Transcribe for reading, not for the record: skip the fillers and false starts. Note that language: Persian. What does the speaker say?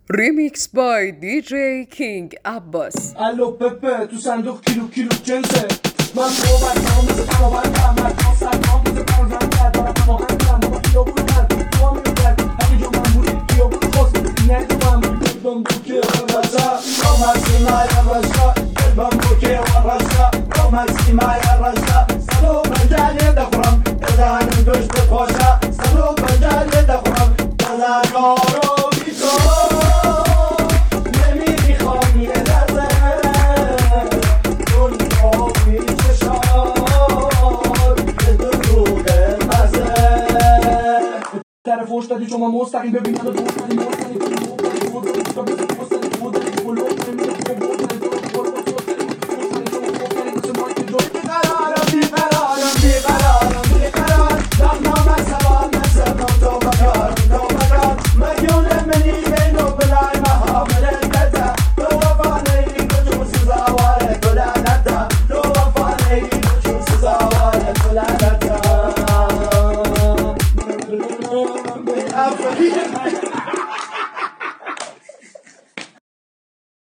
Remix by DJ King Abbas. الو پپه تو صندوق کیلو جنسه من صحبت کنم مثل تمام من سر کام مثل پرونده دارم هماهنگ کنم با کیو بودن تو هم میگرد همین جو من بودی کیو خواست ندوم بودم تو که ورزا رومسی مای ورزا قلبم تو که ورزا رومسی مای ورزا سلو بندالی دخورم دادانم گشت خوشا سلو بندالی دخورم دادانارو بیتو طرف فوش دادی شما مستقیم ببین منو دوست داری Africa.